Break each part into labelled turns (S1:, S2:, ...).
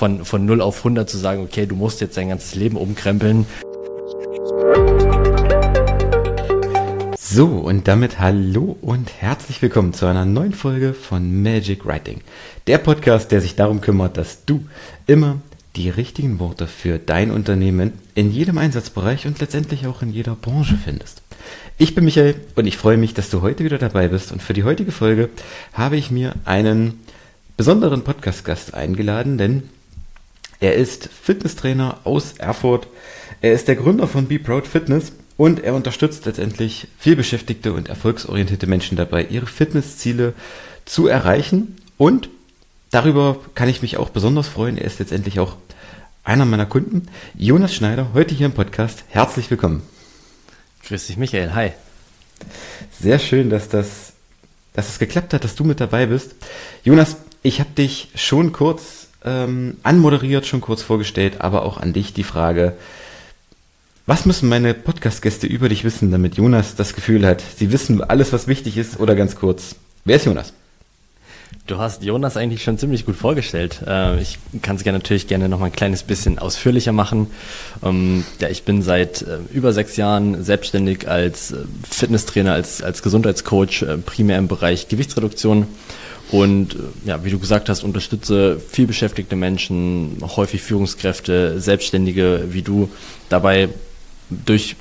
S1: von 0 auf 100 zu sagen, okay, du musst jetzt dein ganzes Leben umkrempeln.
S2: So, und damit hallo und herzlich willkommen zu einer neuen Folge von Magic Writing. Der Podcast, der sich darum kümmert, dass du immer die richtigen Worte für dein Unternehmen in jedem Einsatzbereich und letztendlich auch in jeder Branche findest. Ich bin Michael und ich freue mich, dass du heute wieder dabei bist. Und für die heutige Folge habe ich mir einen besonderen Podcast-Gast eingeladen, denn er ist Fitnesstrainer aus Erfurt. Er ist der Gründer von Be Proud Fitness. Und er unterstützt letztendlich vielbeschäftigte und erfolgsorientierte Menschen dabei, ihre Fitnessziele zu erreichen. Und darüber kann ich mich auch besonders freuen. Er ist letztendlich auch einer meiner Kunden. Jonas Schneider, heute hier im Podcast. Herzlich willkommen.
S1: Grüß dich, Michael. Hi.
S2: Sehr schön, dass es geklappt hat, dass du mit dabei bist. Jonas, ich habe dich schon kurz anmoderiert, schon kurz vorgestellt, aber auch an dich die Frage: Was müssen meine Podcast-Gäste über dich wissen, damit Jonas das Gefühl hat, sie wissen alles, was wichtig ist? Oder ganz kurz, wer ist Jonas?
S1: Du hast Jonas eigentlich schon ziemlich gut vorgestellt. Ich kann es natürlich gerne noch mal ein kleines bisschen ausführlicher machen. Ich bin seit über 6 Jahren selbstständig als Fitnesstrainer, als Gesundheitscoach, primär im Bereich Gewichtsreduktion. Und wie du gesagt hast, unterstütze vielbeschäftigte Menschen, häufig Führungskräfte, Selbstständige wie du, dabei durch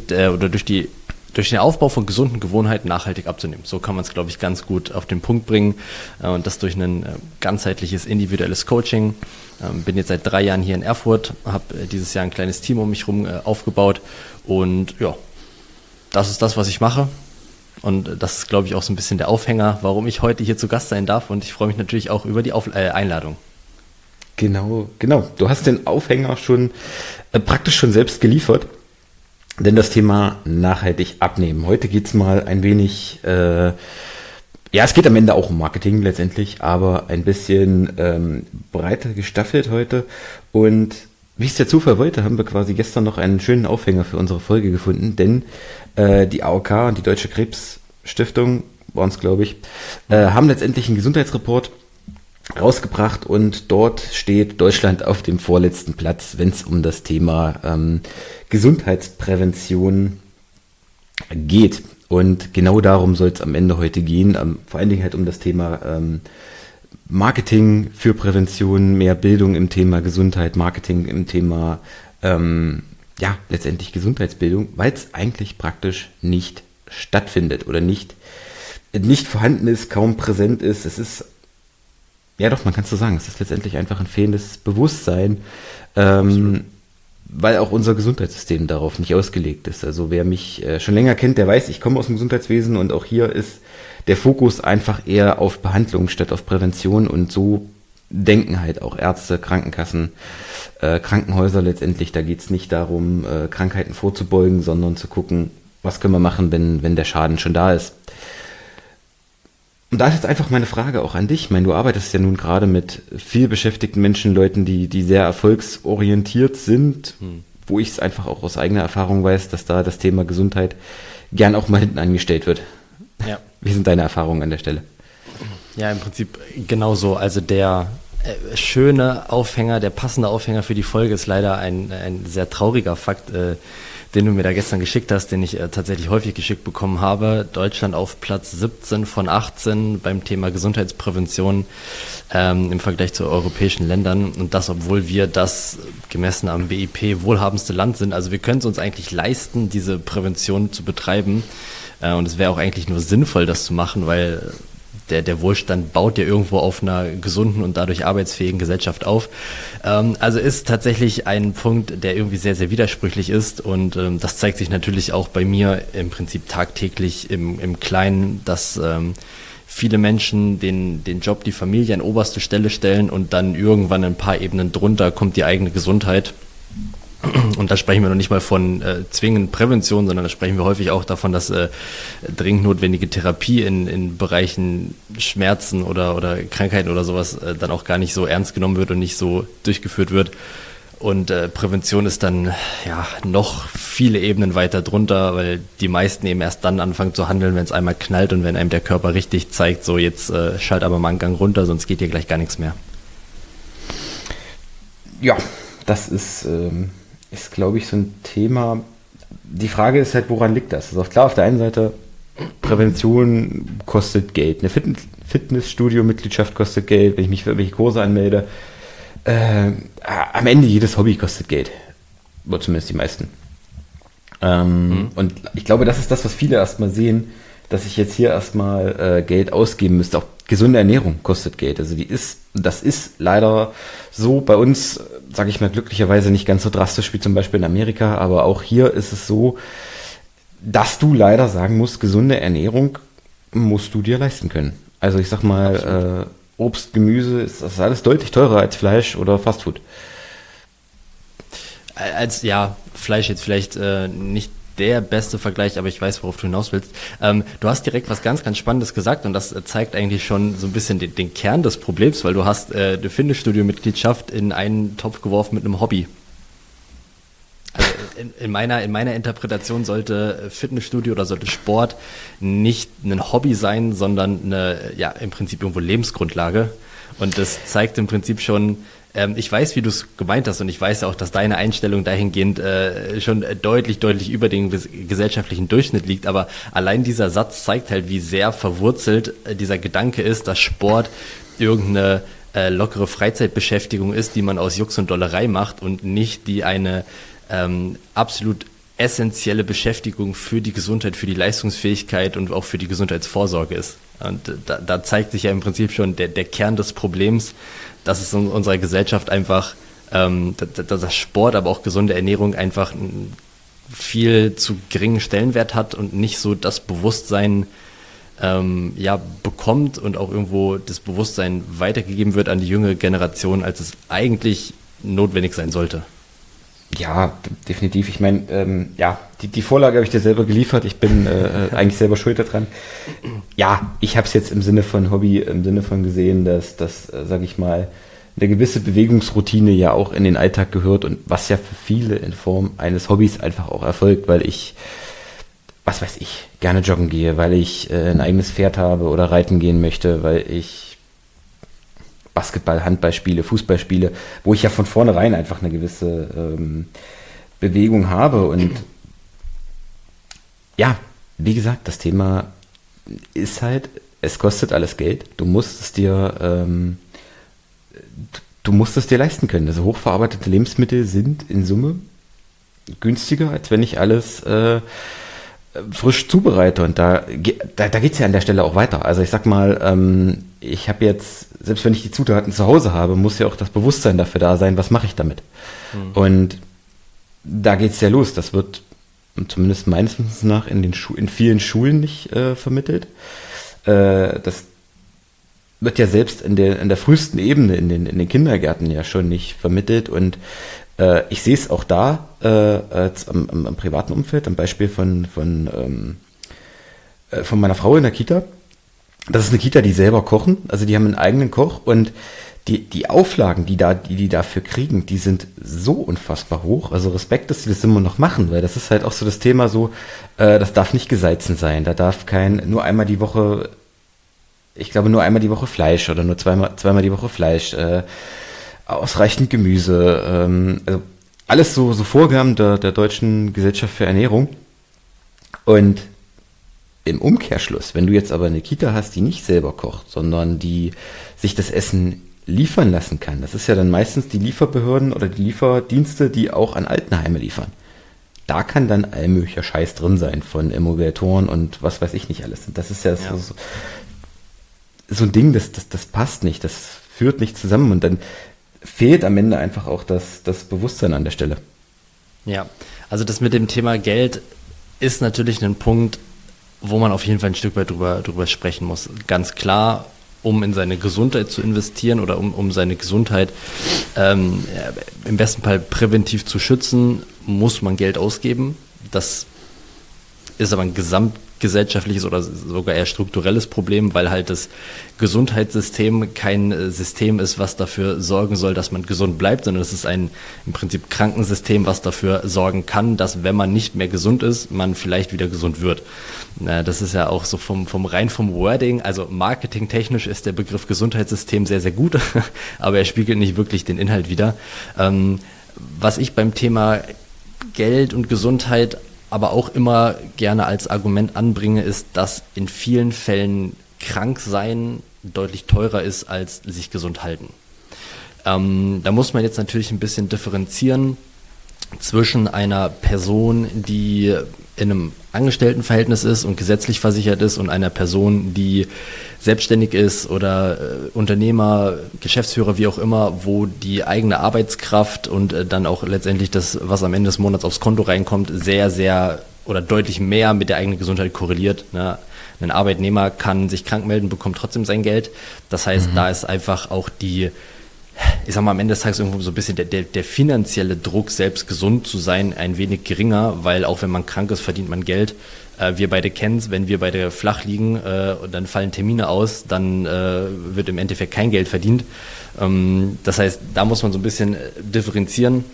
S1: den Aufbau von gesunden Gewohnheiten nachhaltig abzunehmen. So kann man es, glaube ich, ganz gut auf den Punkt bringen. Und das durch ein ganzheitliches, individuelles Coaching. Bin jetzt seit 3 Jahren hier in Erfurt, habe dieses Jahr ein kleines Team um mich herum aufgebaut. Und ja, das ist das, was ich mache. Und das ist, glaube ich, auch so ein bisschen der Aufhänger, warum ich heute hier zu Gast sein darf. Und ich freue mich natürlich auch über die Einladung.
S2: Genau. Du hast den Aufhänger praktisch schon selbst geliefert. Denn das Thema nachhaltig abnehmen. Heute geht's mal ein wenig, es geht am Ende auch um Marketing letztendlich, aber ein bisschen breiter gestaffelt heute. Und wie es der Zufall wollte, haben wir quasi gestern noch einen schönen Aufhänger für unsere Folge gefunden, denn die AOK und die Deutsche Krebsstiftung, waren es glaube ich, haben letztendlich einen Gesundheitsreport rausgebracht und dort steht Deutschland auf dem vorletzten Platz, wenn es um das Thema Gesundheitsprävention geht. Und genau darum soll es am Ende heute gehen, vor allen Dingen halt um das Thema Marketing für Prävention, mehr Bildung im Thema Gesundheit, Marketing im Thema letztendlich Gesundheitsbildung, weil es eigentlich praktisch nicht stattfindet oder nicht vorhanden ist, kaum präsent ist. Es ist man kann es so sagen, es ist letztendlich einfach ein fehlendes Bewusstsein, weil auch unser Gesundheitssystem darauf nicht ausgelegt ist. Also wer mich schon länger kennt, der weiß, ich komme aus dem Gesundheitswesen und auch hier ist der Fokus einfach eher auf Behandlung statt auf Prävention, und so denken halt auch Ärzte, Krankenkassen, Krankenhäuser letztendlich. Da geht es nicht darum, Krankheiten vorzubeugen, sondern zu gucken, was können wir machen, wenn der Schaden schon da ist. Und da ist jetzt einfach meine Frage auch an dich. Ich meine, du arbeitest ja nun gerade mit viel beschäftigten Menschen, Leuten, die sehr erfolgsorientiert sind, wo ich es einfach auch aus eigener Erfahrung weiß, dass da das Thema Gesundheit gern auch mal hinten angestellt wird. Ja. Wie sind deine Erfahrungen an der Stelle?
S1: Ja, im Prinzip genauso. Also der schöne Aufhänger, der passende Aufhänger für die Folge ist leider ein sehr trauriger Fakt, den du mir da gestern geschickt hast, den ich tatsächlich häufig geschickt bekommen habe. Deutschland auf Platz 17 von 18 beim Thema Gesundheitsprävention im Vergleich zu europäischen Ländern. Und das, obwohl wir das gemessen am BIP wohlhabendste Land sind. Also wir können es uns eigentlich leisten, diese Prävention zu betreiben. Und es wäre auch eigentlich nur sinnvoll, das zu machen, weil der Wohlstand baut ja irgendwo auf einer gesunden und dadurch arbeitsfähigen Gesellschaft auf. Also ist tatsächlich ein Punkt, der irgendwie sehr, sehr widersprüchlich ist, und das zeigt sich natürlich auch bei mir im Prinzip tagtäglich im Kleinen, dass viele Menschen den Job, die Familie an oberste Stelle stellen und dann irgendwann ein paar Ebenen drunter kommt die eigene Gesundheit. Und da sprechen wir noch nicht mal von zwingend Prävention, sondern da sprechen wir häufig auch davon, dass dringend notwendige Therapie in Bereichen Schmerzen oder Krankheiten oder sowas dann auch gar nicht so ernst genommen wird und nicht so durchgeführt wird. Und Prävention ist dann noch viele Ebenen weiter drunter, weil die meisten eben erst dann anfangen zu handeln, wenn es einmal knallt und wenn einem der Körper richtig zeigt, so jetzt schalt aber mal einen Gang runter, sonst geht hier gleich gar nichts mehr.
S2: Ja, das ist glaube ich, so ein Thema. Die Frage ist halt, woran liegt das? Also klar, auf der einen Seite, Prävention kostet Geld. Eine Fitnessstudio-Mitgliedschaft kostet Geld, wenn ich mich für irgendwelche Kurse anmelde. Am Ende jedes Hobby kostet Geld. Oder zumindest die meisten. Und ich glaube, das ist das, was viele erstmal sehen, dass ich jetzt hier erstmal Geld ausgeben müsste. Auch gesunde Ernährung kostet Geld. Also das ist leider so bei uns, sage ich mal, glücklicherweise nicht ganz so drastisch wie zum Beispiel in Amerika, aber auch hier ist es so, dass du leider sagen musst, gesunde Ernährung musst du dir leisten können. Also ich sag mal, Obst, Gemüse, das ist alles deutlich teurer als Fleisch oder Fastfood.
S1: Fleisch jetzt vielleicht nicht der beste Vergleich, aber ich weiß, worauf du hinaus willst. Du hast direkt was ganz, ganz Spannendes gesagt und das zeigt eigentlich schon so ein bisschen den Kern des Problems, weil du hast eine Fitnessstudio-Mitgliedschaft in einen Topf geworfen mit einem Hobby. Also in meiner Interpretation sollte Fitnessstudio oder sollte Sport nicht ein Hobby sein, sondern im Prinzip irgendwo Lebensgrundlage. Und das zeigt im Prinzip schon, ich weiß, wie du es gemeint hast und ich weiß auch, dass deine Einstellung dahingehend schon deutlich über den gesellschaftlichen Durchschnitt liegt, aber allein dieser Satz zeigt halt, wie sehr verwurzelt dieser Gedanke ist, dass Sport irgendeine lockere Freizeitbeschäftigung ist, die man aus Jux und Dollerei macht und nicht die eine absolut essentielle Beschäftigung für die Gesundheit, für die Leistungsfähigkeit und auch für die Gesundheitsvorsorge ist. Und da zeigt sich ja im Prinzip schon der Kern des Problems, dass es in unserer Gesellschaft einfach, dass Sport, aber auch gesunde Ernährung einfach einen viel zu geringen Stellenwert hat und nicht so das Bewusstsein bekommt und auch irgendwo das Bewusstsein weitergegeben wird an die junge Generation, als es eigentlich notwendig sein sollte.
S2: Ja, definitiv. Ich meine, die Vorlage habe ich dir selber geliefert. Ich bin eigentlich selber schuld daran. Ja, ich habe es jetzt im Sinne von Hobby, im Sinne von gesehen, dass das, sage ich mal, eine gewisse Bewegungsroutine ja auch in den Alltag gehört und was ja für viele in Form eines Hobbys einfach auch erfolgt, weil ich, was weiß ich, gerne joggen gehe, weil ich ein eigenes Pferd habe oder reiten gehen möchte, weil ich Basketball, Handball spiele, Fußball spiele, wo ich ja von vornherein einfach eine gewisse Bewegung habe. Und ja, wie gesagt, das Thema ist halt, es kostet alles Geld. Du musst es dir leisten können. Also hochverarbeitete Lebensmittel sind in Summe günstiger, als wenn ich alles frisch zubereite. Und da geht es ja an der Stelle auch weiter. Also ich sag mal, ich habe jetzt, selbst wenn ich die Zutaten zu Hause habe, muss ja auch das Bewusstsein dafür da sein, was mache ich damit. Und da geht es ja los. Das wird zumindest meines Wissens nach in vielen Schulen nicht vermittelt. Das wird ja selbst in der frühesten Ebene, in den Kindergärten ja schon nicht vermittelt. Und ich sehe es auch da am privaten Umfeld, am Beispiel von meiner Frau in der Kita. Das ist eine Kita, die selber kochen, also die haben einen eigenen Koch und die Auflagen, die dafür kriegen, die sind so unfassbar hoch. Also Respekt, dass sie das immer noch machen, weil das ist halt auch so das Thema so, das darf nicht gesalzen sein, da darf nur einmal die Woche Fleisch oder nur zweimal die Woche Fleisch, ausreichend Gemüse, also alles so Vorgaben der Deutschen Gesellschaft für Ernährung. Und im Umkehrschluss, wenn du jetzt aber eine Kita hast, die nicht selber kocht, sondern die sich das Essen liefern lassen kann, das ist ja dann meistens die Lieferbehörden oder die Lieferdienste, die auch an Altenheime liefern. Da kann dann allmöglicher Scheiß drin sein, von Emulgatoren und was weiß ich nicht alles. Und das ist ja. So ein Ding, das passt nicht, das führt nicht zusammen und dann fehlt am Ende einfach auch das Bewusstsein an der Stelle.
S1: Ja, also das mit dem Thema Geld ist natürlich ein Punkt, wo man auf jeden Fall ein Stück weit drüber sprechen muss. Ganz klar, um in seine Gesundheit zu investieren oder um seine Gesundheit im besten Fall präventiv zu schützen, muss man Geld ausgeben. Das ist aber ein gesellschaftliches oder sogar eher strukturelles Problem, weil halt das Gesundheitssystem kein System ist, was dafür sorgen soll, dass man gesund bleibt, sondern es ist ein im Prinzip Krankensystem, was dafür sorgen kann, dass wenn man nicht mehr gesund ist, man vielleicht wieder gesund wird. Das ist ja auch so vom Wording, also marketingtechnisch ist der Begriff Gesundheitssystem sehr, sehr gut, aber er spiegelt nicht wirklich den Inhalt wider. Was ich beim Thema Geld und Gesundheit aber auch immer gerne als Argument anbringe, ist, dass in vielen Fällen krank sein deutlich teurer ist, als sich gesund halten. Da muss man jetzt natürlich ein bisschen differenzieren zwischen einer Person, die in einem Angestelltenverhältnis ist und gesetzlich versichert ist und einer Person, die selbstständig ist oder Unternehmer, Geschäftsführer, wie auch immer, wo die eigene Arbeitskraft und dann auch letztendlich das, was am Ende des Monats aufs Konto reinkommt, sehr, sehr oder deutlich mehr mit der eigenen Gesundheit korreliert. Ne? Ein Arbeitnehmer kann sich krank melden, bekommt trotzdem sein Geld. Das heißt, da ist einfach auch ich sag mal, am Ende des Tages irgendwo so ein bisschen der finanzielle Druck, selbst gesund zu sein, ein wenig geringer, weil auch wenn man krank ist, verdient man Geld. Wir beide kennen es, wenn wir beide flach liegen und dann fallen Termine aus, dann wird im Endeffekt kein Geld verdient. Das heißt, da muss man so ein bisschen differenzieren.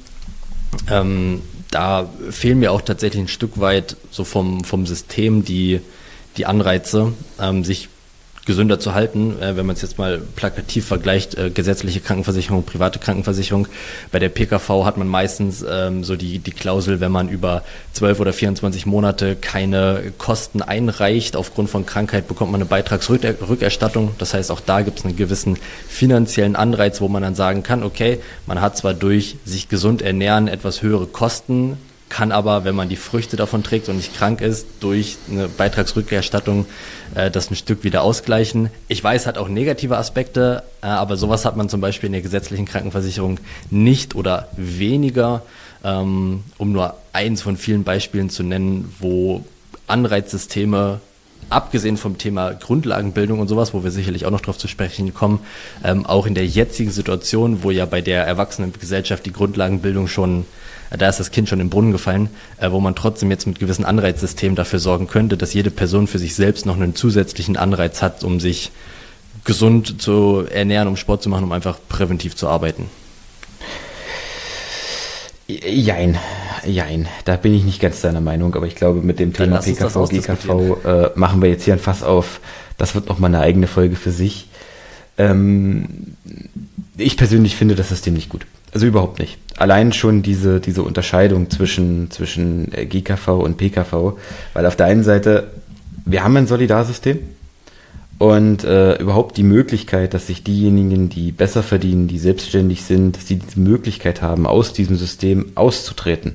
S1: Da fehlen mir auch tatsächlich ein Stück weit so vom System die Anreize, sich gesünder zu halten, wenn man es jetzt mal plakativ vergleicht, gesetzliche Krankenversicherung, private Krankenversicherung. Bei der PKV hat man meistens so die Klausel, wenn man über 12 oder 24 Monate keine Kosten einreicht, aufgrund von Krankheit bekommt man eine Beitragsrückerstattung. Das heißt, auch da gibt es einen gewissen finanziellen Anreiz, wo man dann sagen kann, okay, man hat zwar durch sich gesund ernähren etwas höhere Kosten, kann aber, wenn man die Früchte davon trägt und nicht krank ist, durch eine Beitragsrückerstattung das ein Stück wieder ausgleichen. Ich weiß, hat auch negative Aspekte, aber sowas hat man zum Beispiel in der gesetzlichen Krankenversicherung nicht oder weniger, um nur eins von vielen Beispielen zu nennen, wo Anreizsysteme, abgesehen vom Thema Grundlagenbildung und sowas, wo wir sicherlich auch noch drauf zu sprechen kommen, auch in der jetzigen Situation, wo ja bei der Erwachsenengesellschaft die Grundlagenbildung schon, da ist das Kind schon im Brunnen gefallen, wo man trotzdem jetzt mit gewissen Anreizsystemen dafür sorgen könnte, dass jede Person für sich selbst noch einen zusätzlichen Anreiz hat, um sich gesund zu ernähren, um Sport zu machen, um einfach präventiv zu arbeiten.
S2: Jein, da bin ich nicht ganz deiner Meinung, aber ich glaube, mit dem Thema PKV, GKV machen wir jetzt hier ein Fass auf. Das wird nochmal eine eigene Folge für sich. Ich persönlich finde das System nicht gut. Also überhaupt nicht. Allein schon diese Unterscheidung zwischen GKV und PKV, weil auf der einen Seite, wir haben ein Solidarsystem und überhaupt die Möglichkeit, dass sich diejenigen, die besser verdienen, die selbstständig sind, dass sie die Möglichkeit haben, aus diesem System auszutreten.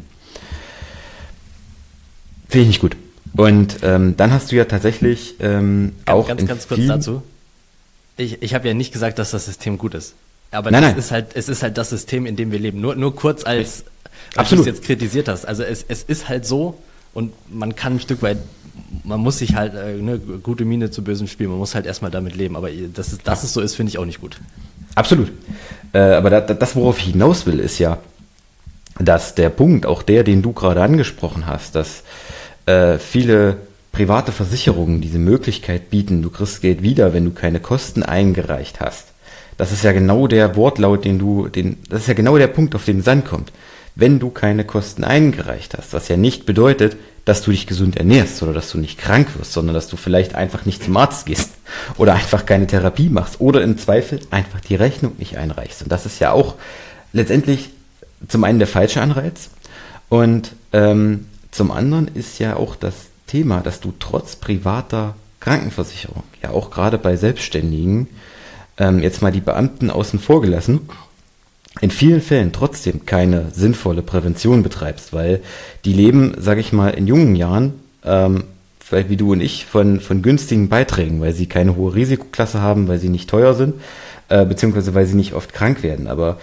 S2: Finde ich nicht gut. Und dann hast du ja tatsächlich auch
S1: ganz kurz dazu. Ich habe ja nicht gesagt, dass das System gut ist. Aber es ist halt das System, in dem wir leben. Nur kurz als du es jetzt kritisiert hast. Also es ist halt so und man kann ein Stück weit, man muss sich halt eine gute Miene zu bösem Spiel, man muss halt erstmal damit leben. Aber dass es so ist, finde ich auch nicht gut.
S2: Absolut. Aber das, worauf ich hinaus will, ist ja, dass der Punkt, auch den du gerade angesprochen hast, dass viele private Versicherungen diese Möglichkeit bieten, du kriegst Geld wieder, wenn du keine Kosten eingereicht hast. Das ist ja genau der Wortlaut, das ist ja genau der Punkt, auf den es ankommt. Wenn du keine Kosten eingereicht hast, was ja nicht bedeutet, dass du dich gesund ernährst oder dass du nicht krank wirst, sondern dass du vielleicht einfach nicht zum Arzt gehst oder einfach keine Therapie machst oder im Zweifel einfach die Rechnung nicht einreichst. Und das ist ja auch letztendlich zum einen der falsche Anreiz und zum anderen ist ja auch das Thema, dass du trotz privater Krankenversicherung, ja auch gerade bei Selbstständigen, jetzt mal die Beamten außen vor gelassen, in vielen Fällen trotzdem keine sinnvolle Prävention betreibst, weil die leben, sage ich mal, in jungen Jahren, vielleicht wie du und ich, von günstigen Beiträgen, weil sie keine hohe Risikoklasse haben, weil sie nicht teuer sind, beziehungsweise weil sie nicht oft krank werden. Aber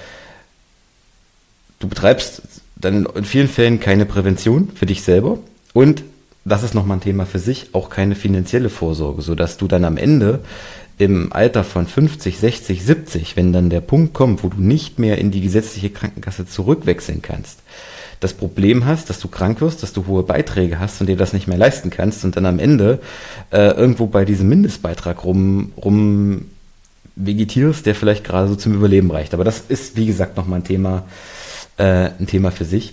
S2: du betreibst dann in vielen Fällen keine Prävention für dich selber und das ist nochmal ein Thema für sich, auch keine finanzielle Vorsorge, sodass du dann am Ende im Alter von 50, 60, 70, wenn dann der Punkt kommt, wo du nicht mehr in die gesetzliche Krankenkasse zurückwechseln kannst, das Problem hast, dass du krank wirst, dass du hohe Beiträge hast und dir das nicht mehr leisten kannst und dann am Ende irgendwo bei diesem Mindestbeitrag rum vegetierst, der vielleicht gerade so zum Überleben reicht. Aber das ist, wie gesagt, nochmal ein Thema für sich.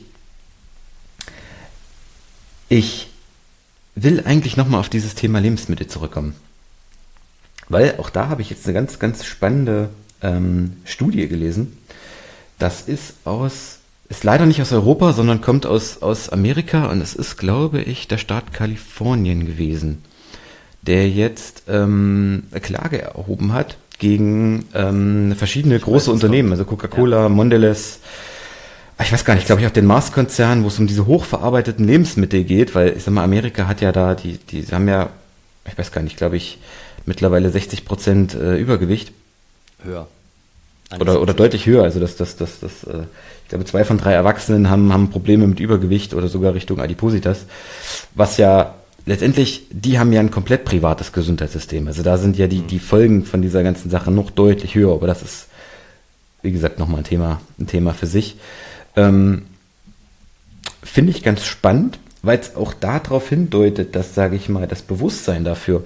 S2: Ich will eigentlich nochmal auf dieses Thema Lebensmittel zurückkommen. Weil auch da habe ich jetzt eine ganz, ganz spannende Studie gelesen. Das ist leider nicht aus Europa, sondern kommt aus Amerika und es ist, glaube ich, der Staat Kalifornien gewesen, der jetzt eine Klage erhoben hat gegen verschiedene große Unternehmen, also Coca-Cola, Mondelez, ich weiß gar nicht, glaube ich, auch den Mars-Konzern, wo es um diese hochverarbeiteten Lebensmittel geht, weil ich sag mal, Amerika hat ja da, die haben ja, ich weiß gar nicht, glaube ich, mittlerweile 60% Übergewicht.
S1: Höher.
S2: Oder deutlich höher, also ich glaube 2 von 3 Erwachsenen haben Probleme mit Übergewicht oder sogar Richtung Adipositas, was ja letztendlich, die haben ja ein komplett privates Gesundheitssystem, also da sind ja die Folgen von dieser ganzen Sache noch deutlich höher, aber das ist, wie gesagt, nochmal ein Thema für sich. Finde ich ganz spannend, weil es auch darauf hindeutet, dass, sage ich mal, das Bewusstsein dafür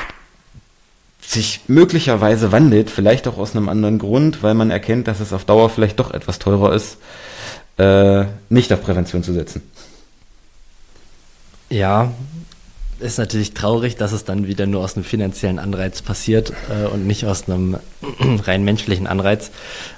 S2: sich möglicherweise wandelt, vielleicht auch aus einem anderen Grund, weil man erkennt, dass es auf Dauer vielleicht doch etwas teurer ist, nicht auf Prävention zu setzen.
S1: Ja, ist natürlich traurig, dass es dann wieder nur aus einem finanziellen Anreiz passiert und nicht aus einem rein menschlichen Anreiz.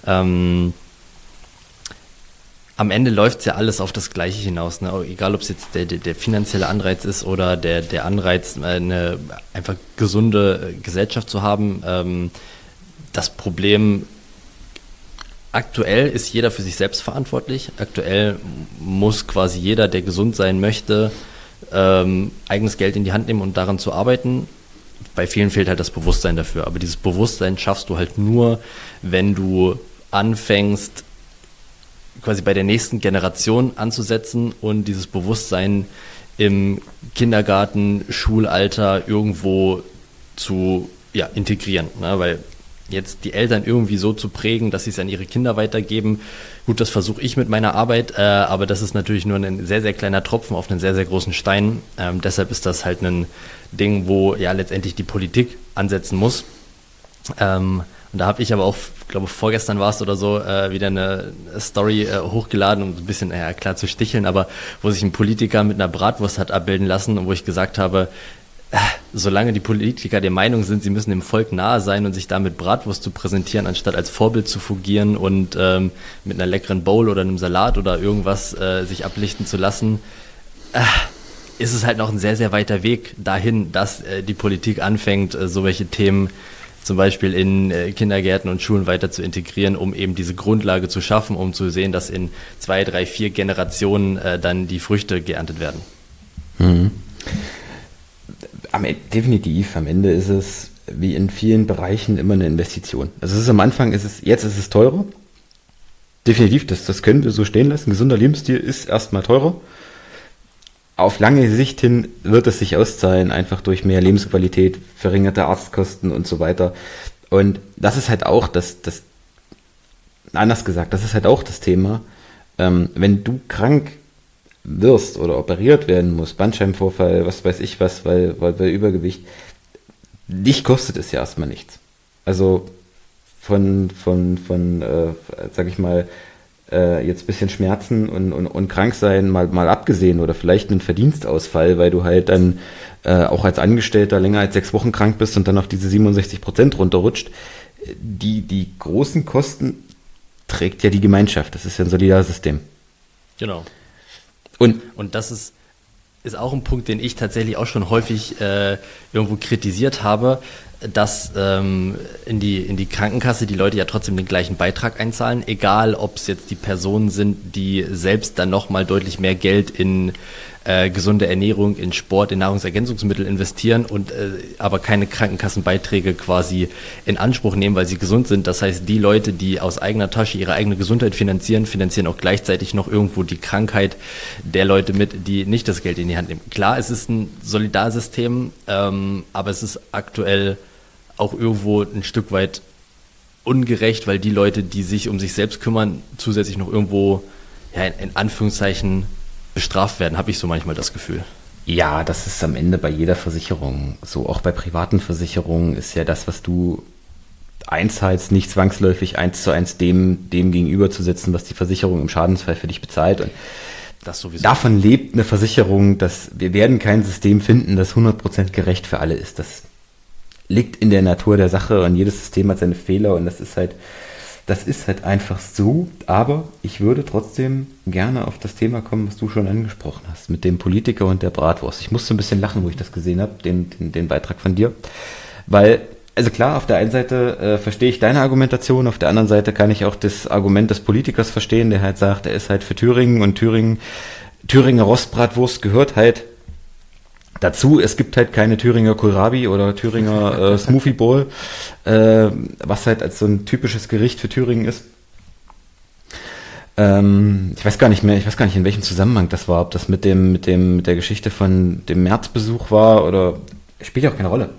S1: Am Ende läuft es ja alles auf das Gleiche hinaus, ne? Egal ob es jetzt der finanzielle Anreiz ist oder der Anreiz, eine einfach gesunde Gesellschaft zu haben. Das Problem, aktuell ist jeder für sich selbst verantwortlich. Aktuell muss quasi jeder, der gesund sein möchte, eigenes Geld in die Hand nehmen und daran zu arbeiten. Bei vielen fehlt halt das Bewusstsein dafür. Aber dieses Bewusstsein schaffst du halt nur, wenn du anfängst, quasi bei der nächsten Generation anzusetzen und dieses Bewusstsein im Kindergarten, Schulalter irgendwo zu integrieren, ne? Weil jetzt die Eltern irgendwie so zu prägen, dass sie es an ihre Kinder weitergeben, gut, das versuche ich mit meiner Arbeit, aber das ist natürlich nur ein sehr, sehr kleiner Tropfen auf einen sehr, sehr großen Stein. Deshalb ist das halt ein Ding, wo ja letztendlich die Politik ansetzen muss. Und da habe ich aber auch, glaube vorgestern war es oder so, wieder eine Story hochgeladen, um so ein bisschen klar zu sticheln, aber wo sich ein Politiker mit einer Bratwurst hat abbilden lassen und wo ich gesagt habe, solange die Politiker der Meinung sind, sie müssen dem Volk nahe sein und sich damit Bratwurst zu präsentieren, anstatt als Vorbild zu fungieren und mit einer leckeren Bowl oder einem Salat oder irgendwas sich ablichten zu lassen, ist es halt noch ein sehr, sehr weiter Weg dahin, dass die Politik anfängt, so welche Themen zum Beispiel in Kindergärten und Schulen weiter zu integrieren, um eben diese Grundlage zu schaffen, um zu sehen, dass in 2, 3, 4 Generationen dann die Früchte geerntet werden.
S2: Mhm. Definitiv, am Ende ist es wie in vielen Bereichen immer eine Investition. Also es ist am Anfang, jetzt ist es teurer. Definitiv, das können wir so stehen lassen. Gesunder Lebensstil ist erstmal teurer. Auf lange Sicht hin wird es sich auszahlen, einfach durch mehr Lebensqualität, verringerte Arztkosten und so weiter. Und das ist halt auch anders gesagt, das ist halt auch das Thema, wenn du krank wirst oder operiert werden musst, Bandscheibenvorfall, was weiß ich was, weil Übergewicht, dich kostet es ja erstmal nichts. Also sag ich mal, jetzt ein bisschen Schmerzen und krank sein mal abgesehen oder vielleicht einen Verdienstausfall, weil du halt dann auch als Angestellter länger als 6 Wochen krank bist und dann auf diese 67% runterrutscht. Die großen Kosten trägt ja die Gemeinschaft. Das ist ja ein Solidarsystem.
S1: Genau. Und das ist auch ein Punkt, den ich tatsächlich auch schon häufig irgendwo kritisiert habe, dass in die Krankenkasse die Leute ja trotzdem den gleichen Beitrag einzahlen, egal ob es jetzt die Personen sind, die selbst dann nochmal deutlich mehr Geld in gesunde Ernährung, in Sport, in Nahrungsergänzungsmittel investieren und aber keine Krankenkassenbeiträge quasi in Anspruch nehmen, weil sie gesund sind. Das heißt, die Leute, die aus eigener Tasche ihre eigene Gesundheit finanzieren auch gleichzeitig noch irgendwo die Krankheit der Leute mit, die nicht das Geld in die Hand nehmen. Klar, es ist ein Solidarsystem, aber es ist aktuell auch irgendwo ein Stück weit ungerecht, weil die Leute, die sich um sich selbst kümmern, zusätzlich noch irgendwo, ja, in Anführungszeichen bestraft werden, habe ich so manchmal das Gefühl.
S2: Ja, das ist am Ende bei jeder Versicherung so. Auch bei privaten Versicherungen ist ja das, was du einzahlst, nicht zwangsläufig 1:1 dem gegenüberzusetzen, was die Versicherung im Schadensfall für dich bezahlt. Und
S1: das sowieso.
S2: Davon lebt eine Versicherung, dass wir werden kein System finden, das 100% gerecht für alle ist. Das liegt in der Natur der Sache und jedes System hat seine Fehler und das ist halt einfach so, aber ich würde trotzdem gerne auf das Thema kommen, was du schon angesprochen hast, mit dem Politiker und der Bratwurst. Ich musste ein bisschen lachen, wo ich das gesehen habe, den Beitrag von dir, weil, also klar, auf der einen Seite verstehe ich deine Argumentation, auf der anderen Seite kann ich auch das Argument des Politikers verstehen, der halt sagt, er ist halt für Thüringen und Thüringer Rostbratwurst gehört halt dazu. Es gibt halt keine Thüringer Kohlrabi oder Thüringer Smoothie Bowl, was halt als so ein typisches Gericht für Thüringen ist. Ich weiß gar nicht, in welchem Zusammenhang das war, ob das mit der Geschichte von dem Märzbesuch war oder spielt ja auch keine Rolle.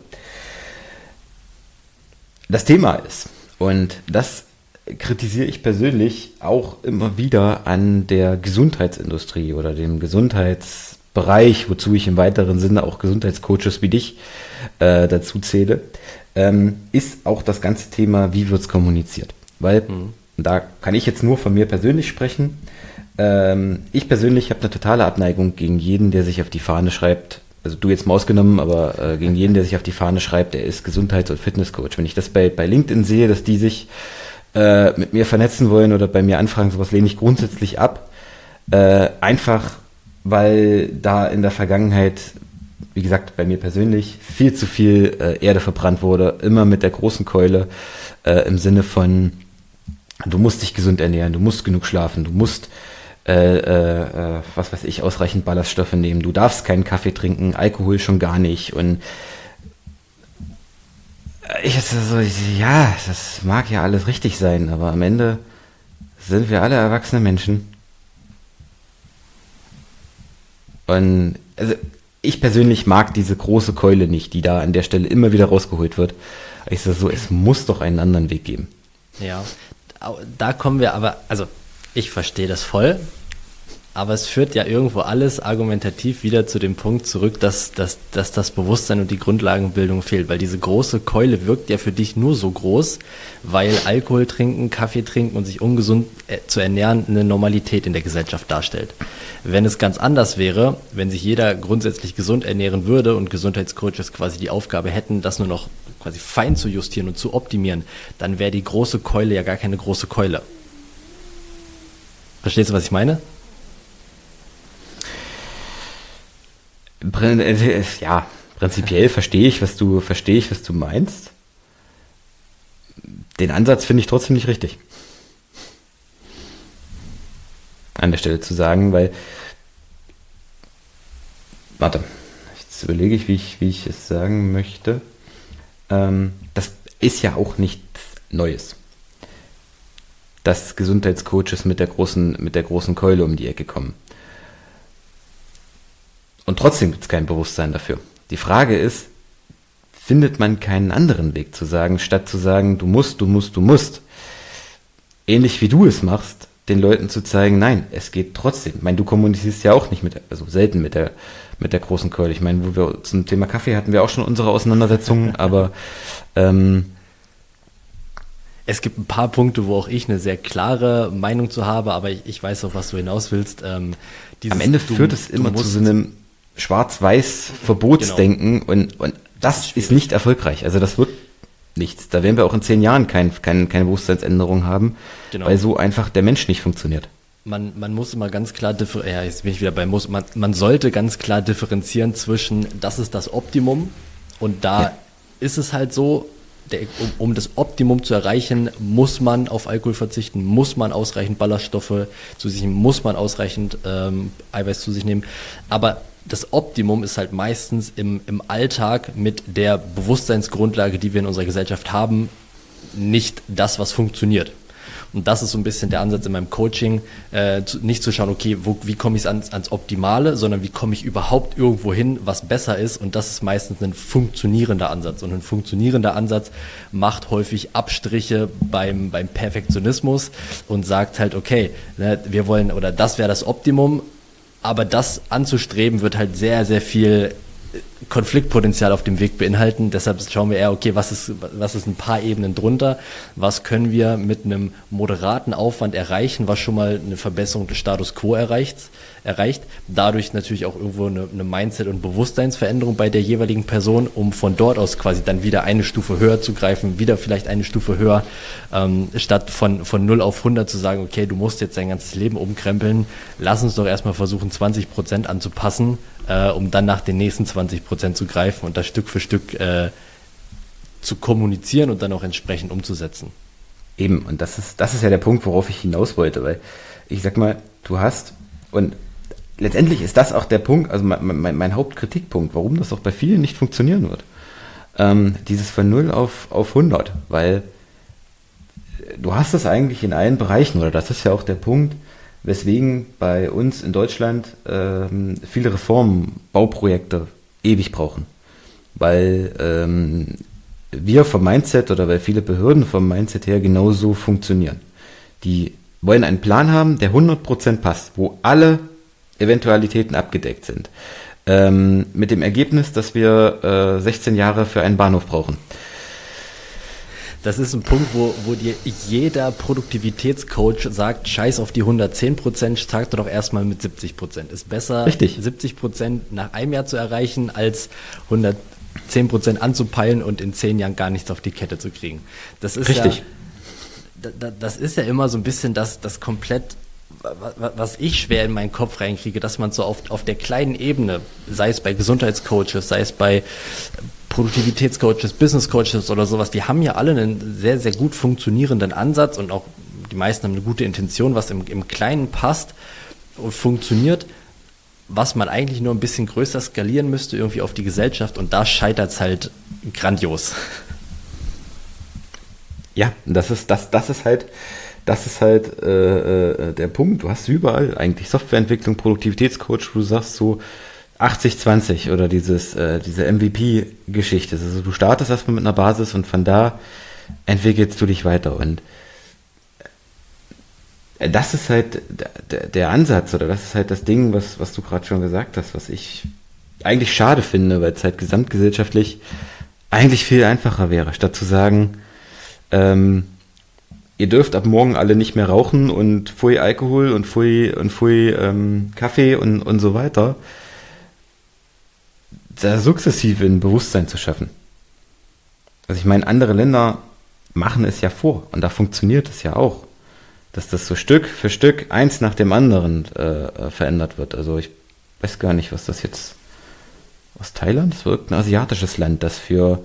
S2: Das Thema ist, und das kritisiere ich persönlich auch immer wieder an der Gesundheitsindustrie oder dem Gesundheitsbereich, wozu ich im weiteren Sinne auch Gesundheitscoaches wie dich dazu zähle, ist auch das ganze Thema, wie wird es kommuniziert. Weil, da kann ich jetzt nur von mir persönlich sprechen, ich persönlich habe eine totale Abneigung gegen jeden, der sich auf die Fahne schreibt, also du jetzt mal ausgenommen, aber gegen jeden, der sich auf die Fahne schreibt, der ist Gesundheits- und Fitnesscoach. Wenn ich das bei LinkedIn sehe, dass die sich mit mir vernetzen wollen oder bei mir anfragen, sowas lehne ich grundsätzlich ab. Einfach, weil da in der Vergangenheit, wie gesagt, bei mir persönlich viel zu viel Erde verbrannt wurde, immer mit der großen Keule im Sinne von, du musst dich gesund ernähren, du musst genug schlafen, du musst was weiß ich, ausreichend Ballaststoffe nehmen, du darfst keinen Kaffee trinken, Alkohol schon gar nicht und ja, das mag ja alles richtig sein, aber am Ende sind wir alle erwachsene Menschen. Und also ich persönlich mag diese große Keule nicht, die da an der Stelle immer wieder rausgeholt wird. Ich sage so, es muss doch einen anderen Weg geben.
S1: Ja, da kommen wir aber, also ich verstehe das voll, aber es führt ja irgendwo alles argumentativ wieder zu dem Punkt zurück, dass das Bewusstsein und die Grundlagenbildung fehlt, weil diese große Keule wirkt ja für dich nur so groß, weil Alkohol trinken, Kaffee trinken und sich ungesund zu ernähren eine Normalität in der Gesellschaft darstellt. Wenn es ganz anders wäre, wenn sich jeder grundsätzlich gesund ernähren würde und Gesundheitscoaches quasi die Aufgabe hätten, das nur noch quasi fein zu justieren und zu optimieren, dann wäre die große Keule ja gar keine große Keule. Verstehst du, was ich meine?
S2: Ja, prinzipiell verstehe ich, was du meinst. Den Ansatz finde ich trotzdem nicht richtig. An der Stelle zu sagen, weil, warte, jetzt überlege ich, wie ich es sagen möchte. Das ist ja auch nichts Neues, dass Gesundheitscoaches mit der großen Keule um die Ecke kommen. Und trotzdem gibt es kein Bewusstsein dafür. Die Frage ist, findet man keinen anderen Weg zu sagen, statt zu sagen, du musst, ähnlich wie du es machst, den Leuten zu zeigen, nein, es geht trotzdem. Ich meine, du kommunizierst ja auch nicht selten mit der großen Keule. Ich meine, wo wir zum Thema Kaffee hatten wir auch schon unsere Auseinandersetzungen, aber
S1: es gibt ein paar Punkte, wo auch ich eine sehr klare Meinung zu habe, aber ich weiß auch, was du hinaus willst.
S2: Am Ende führt es immer zu so einem Schwarz-Weiß-Verbotsdenken und das ist nicht erfolgreich. Also das wird nichts. Da werden wir auch in 10 Jahren keine Bewusstseinsänderung haben, genau, weil so einfach der Mensch nicht funktioniert.
S1: Man muss immer ganz klar jetzt bin ich wieder bei muss. Man sollte ganz klar differenzieren zwischen, das ist das Optimum und da ist es halt so, um das Optimum zu erreichen, muss man auf Alkohol verzichten, muss man ausreichend Ballaststoffe zu sich nehmen, muss man ausreichend Eiweiß zu sich nehmen. Aber das Optimum ist halt meistens im Alltag mit der Bewusstseinsgrundlage, die wir in unserer Gesellschaft haben, nicht das, was funktioniert. Und das ist so ein bisschen der Ansatz in meinem Coaching, nicht zu schauen, okay, wie komme ich ans Optimale, sondern wie komme ich überhaupt irgendwo hin, was besser ist. Und das ist meistens ein funktionierender Ansatz. Und ein funktionierender Ansatz macht häufig Abstriche beim Perfektionismus und sagt halt, okay, ne, wir wollen, oder das wäre das Optimum, aber das anzustreben wird halt sehr, sehr viel Konfliktpotenzial auf dem Weg beinhalten. Deshalb schauen wir eher, okay, was ist ein paar Ebenen drunter? Was können wir mit einem moderaten Aufwand erreichen, was schon mal eine Verbesserung des Status quo erreicht? Dadurch natürlich auch irgendwo eine Mindset- und Bewusstseinsveränderung bei der jeweiligen Person, um von dort aus quasi dann wieder eine Stufe höher zu greifen, wieder vielleicht eine Stufe höher, statt von 0 auf 100 zu sagen, okay, du musst jetzt dein ganzes Leben umkrempeln, lass uns doch erstmal versuchen, 20% anzupassen, um dann nach den nächsten 20% zu greifen und das Stück für Stück zu kommunizieren und dann auch entsprechend umzusetzen.
S2: Eben, und das ist ja der Punkt, worauf ich hinaus wollte, weil ich sag mal, du hast, und letztendlich ist das auch der Punkt, also mein Hauptkritikpunkt, warum das auch bei vielen nicht funktionieren wird. Dieses von 0 auf 100, weil du hast es eigentlich in allen Bereichen, oder das ist ja auch der Punkt, weswegen bei uns in Deutschland viele Reformen, Bauprojekte ewig brauchen. Weil wir vom Mindset oder weil viele Behörden vom Mindset her genauso funktionieren. Die wollen einen Plan haben, der 100% passt, wo alle Eventualitäten abgedeckt sind. Mit dem Ergebnis, dass wir 16 Jahre für einen Bahnhof brauchen.
S1: Das ist ein Punkt, wo dir jeder Produktivitätscoach sagt, scheiß auf die 110%, start doch erstmal mit 70%. Ist besser,
S2: richtig,
S1: 70% nach einem Jahr zu erreichen, als 110% anzupeilen und in 10 Jahren gar nichts auf die Kette zu kriegen. Das ist
S2: richtig.
S1: Ja, das ist ja immer so ein bisschen das komplett, was ich schwer in meinen Kopf reinkriege, dass man so auf der kleinen Ebene, sei es bei Gesundheitscoaches, sei es bei Produktivitätscoaches, Businesscoaches oder sowas, die haben ja alle einen sehr, sehr gut funktionierenden Ansatz und auch die meisten haben eine gute Intention, was im Kleinen passt und funktioniert, was man eigentlich nur ein bisschen größer skalieren müsste irgendwie auf die Gesellschaft und da scheitert es halt grandios.
S2: Ja, das ist halt der Punkt. Du hast überall eigentlich Softwareentwicklung, Produktivitätscoach, wo du sagst so 80-20 oder diese MVP-Geschichte. Also du startest erstmal mit einer Basis und von da entwickelst du dich weiter. Und das ist halt der Ansatz oder das ist halt das Ding, was du gerade schon gesagt hast, was ich eigentlich schade finde, weil es halt gesamtgesellschaftlich eigentlich viel einfacher wäre, statt zu sagen, ihr dürft ab morgen alle nicht mehr rauchen und pfui Alkohol und pfui Kaffee und so weiter, da sukzessive ein Bewusstsein zu schaffen. Also ich meine, andere Länder machen es ja vor und da funktioniert es ja auch, dass das so Stück für Stück eins nach dem anderen verändert wird. Also ich weiß gar nicht, was das jetzt aus Thailand, das war irgendein asiatisches Land, das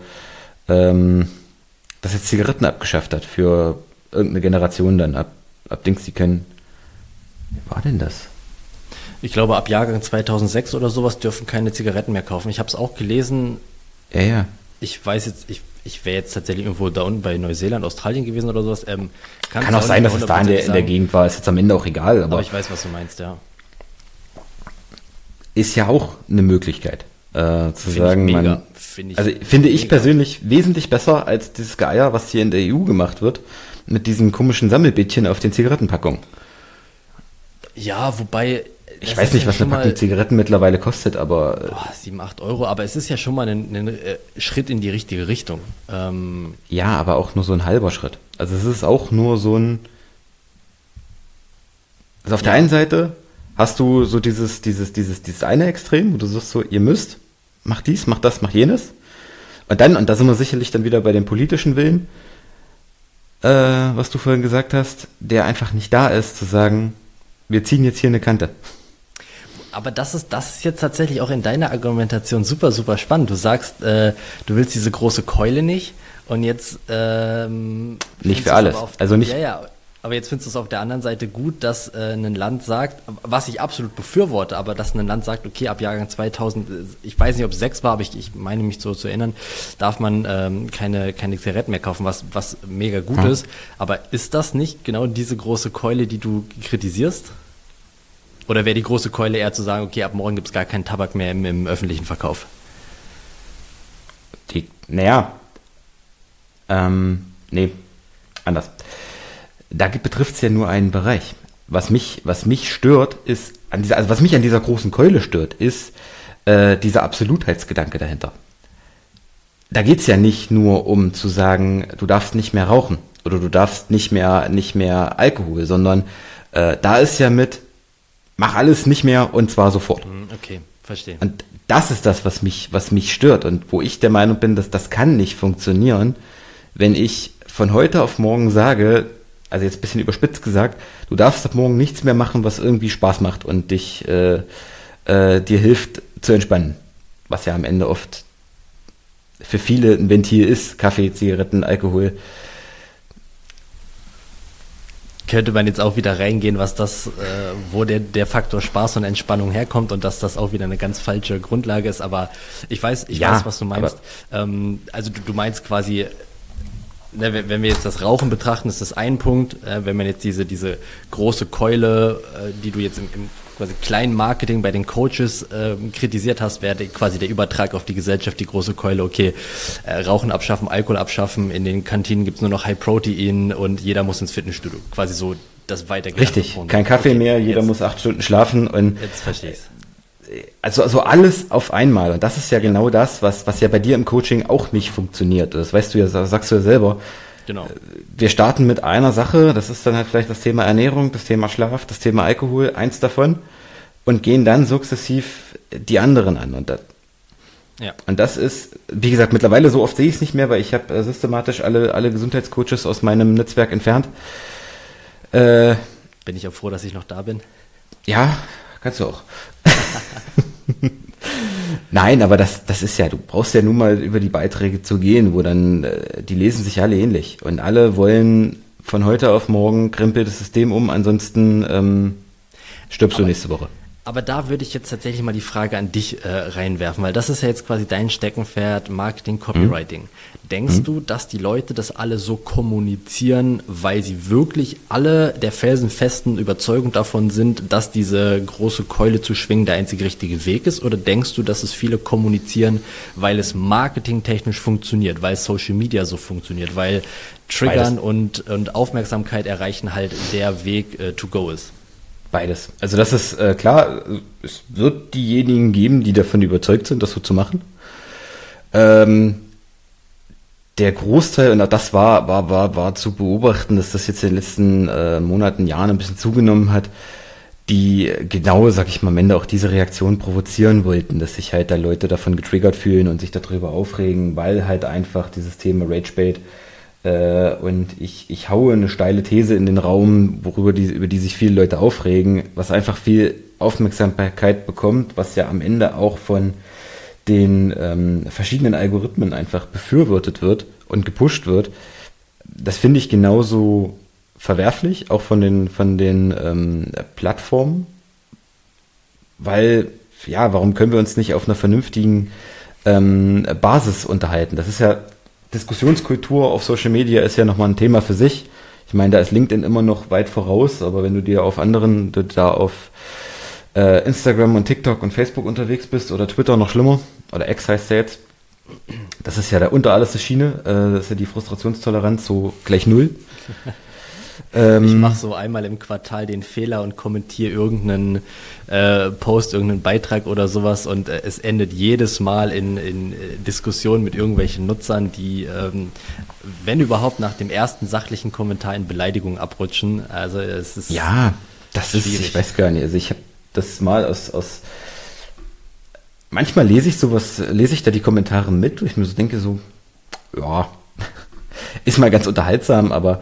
S2: das jetzt Zigaretten abgeschafft hat für irgendeine Generation dann ab Dings, die können. Wie war denn das?
S1: Ich glaube, ab Jahrgang 2006 oder sowas dürfen keine Zigaretten mehr kaufen. Ich habe es auch gelesen.
S2: Ja.
S1: Ich weiß jetzt, ich wäre jetzt tatsächlich irgendwo da unten bei Neuseeland, Australien gewesen oder sowas.
S2: Kann auch sein, dass es da in der Gegend war. Ist jetzt am Ende auch egal.
S1: Aber ich weiß, was du meinst, ja.
S2: Ist ja auch eine Möglichkeit, zu
S1: Find
S2: sagen,
S1: ich mega.
S2: Finde ich persönlich wesentlich besser als dieses Geier, was hier in der EU gemacht wird, mit diesen komischen Sammelbädchen auf den Zigarettenpackungen.
S1: Ja, wobei...
S2: Ich weiß nicht, was eine Packung Zigaretten mittlerweile kostet, aber...
S1: 7, 8 Euro, aber es ist ja schon mal ein Schritt in die richtige Richtung.
S2: Ja, aber auch nur so ein halber Schritt. Also es ist auch nur so ein... Also auf der einen Seite hast du so dieses eine Extrem, wo du sagst so, ihr müsst, macht dies, macht das, macht jenes. Und da sind wir sicherlich dann wieder bei dem politischen Willen, was du vorhin gesagt hast, der einfach nicht da ist, zu sagen, wir ziehen jetzt hier eine Kante.
S1: Aber das ist jetzt tatsächlich auch in deiner Argumentation super, super spannend. Du sagst, du willst diese große Keule nicht Und jetzt
S2: nicht für alles. Also nicht.
S1: Ja. Aber jetzt findest du es auf der anderen Seite gut, dass ein Land sagt, was ich absolut befürworte, aber dass ein Land sagt, okay, ab Jahrgang 2000, ich weiß nicht, ob es 6 war, aber ich meine mich so zu erinnern, darf man keine Zigaretten mehr kaufen, was mega gut ist. Aber ist das nicht genau diese große Keule, die du kritisierst? Oder wäre die große Keule eher zu sagen, okay, ab morgen gibt es gar keinen Tabak mehr im öffentlichen Verkauf?
S2: Nee, anders. Da betrifft es ja nur einen Bereich. Was mich stört, ist, was mich an dieser großen Keule stört, ist dieser Absolutheitsgedanke dahinter. Da geht es ja nicht nur um zu sagen, du darfst nicht mehr rauchen oder du darfst nicht mehr Alkohol, sondern da ist ja mit, mach alles nicht mehr und zwar sofort.
S1: Okay, verstehe.
S2: Und das ist das, was mich stört und wo ich der Meinung bin, dass das kann nicht funktionieren, wenn ich von heute auf morgen sage, also jetzt ein bisschen überspitzt gesagt, du darfst ab morgen nichts mehr machen, was irgendwie Spaß macht und dich dir hilft zu entspannen. Was ja am Ende oft für viele ein Ventil ist, Kaffee, Zigaretten, Alkohol.
S1: Könnte man jetzt auch wieder reingehen, was das, wo der Faktor Spaß und Entspannung herkommt und dass das auch wieder eine ganz falsche Grundlage ist, aber ich weiß, was du meinst. Also du meinst quasi, wenn wir jetzt das Rauchen betrachten, ist das ein Punkt. Wenn man jetzt diese große Keule, die du jetzt im quasi kleinen Marketing bei den Coaches kritisiert hast, wäre quasi der Übertrag auf die Gesellschaft, die große Keule, okay, Rauchen abschaffen, Alkohol abschaffen, in den Kantinen gibt es nur noch High Protein und jeder muss ins Fitnessstudio. Quasi so das weitergehen.
S2: Richtig, kein Kaffee mehr, jeder muss 8 Stunden schlafen. Und
S1: jetzt verstehe ich's.
S2: Also alles auf einmal. Und das ist ja genau das, was ja bei dir im Coaching auch nicht funktioniert. Das weißt du ja, sagst du ja selber.
S1: Genau.
S2: Wir starten mit einer Sache, das ist dann halt vielleicht das Thema Ernährung, das Thema Schlaf, das Thema Alkohol, eins davon, und gehen dann sukzessiv die anderen an. Und das ist, wie gesagt, mittlerweile so oft sehe ich es nicht mehr, weil ich habe systematisch alle Gesundheitscoaches aus meinem Netzwerk entfernt.
S1: Bin ich auch froh, dass ich noch da bin.
S2: Ja, kannst du auch. Nein, aber das ist ja, du brauchst ja nun mal über die Beiträge zu gehen, wo dann, die lesen sich alle ähnlich und alle wollen von heute auf morgen krempelt das System um, ansonsten stirbst du nächste Woche.
S1: Aber da würde ich jetzt tatsächlich mal die Frage an dich reinwerfen, weil das ist ja jetzt quasi dein Steckenpferd, Marketing, Copywriting. Denkst du, dass die Leute das alle so kommunizieren, weil sie wirklich alle der felsenfesten Überzeugung davon sind, dass diese große Keule zu schwingen der einzige richtige Weg ist? Oder denkst du, dass es viele kommunizieren, weil es marketingtechnisch funktioniert, weil Social Media so funktioniert, weil Triggern und Aufmerksamkeit erreichen halt der Weg to go ist?
S2: Beides. Also das ist klar, es wird diejenigen geben, die davon überzeugt sind, das so zu machen. Der Großteil, und das war zu beobachten, dass das jetzt in den letzten Monaten, Jahren ein bisschen zugenommen hat, die genau, sag ich mal, am Ende auch diese Reaktion provozieren wollten, dass sich halt da Leute davon getriggert fühlen und sich darüber aufregen, weil halt einfach dieses Thema Ragebait und ich haue eine steile These in den Raum, über die sich viele Leute aufregen, was einfach viel Aufmerksamkeit bekommt, was ja am Ende auch von den verschiedenen Algorithmen einfach befürwortet wird und gepusht wird. Das finde ich genauso verwerflich, auch von den Plattformen, weil, ja, warum können wir uns nicht auf einer vernünftigen Basis unterhalten? Das ist ja Diskussionskultur auf Social Media ist ja nochmal ein Thema für sich. Ich meine, da ist LinkedIn immer noch weit voraus, aber wenn du dir auf Instagram und TikTok und Facebook unterwegs bist oder Twitter noch schlimmer, oder X heißt ja jetzt, das ist ja der unter alles Schiene, das ist ja die Frustrationstoleranz so gleich 0.
S1: Ich mache so einmal im Quartal den Fehler und kommentiere irgendeinen Post, irgendeinen Beitrag oder sowas und es endet jedes Mal in Diskussionen mit irgendwelchen Nutzern, die, wenn überhaupt, nach dem ersten sachlichen Kommentar in Beleidigungen abrutschen. Also es ist
S2: ja, das
S1: schwierig.
S2: Ist, ich weiß gar nicht, also ich habe das mal aus manchmal lese ich da die Kommentare mit, wo ich mir so denke, so, ja, ist mal ganz unterhaltsam, aber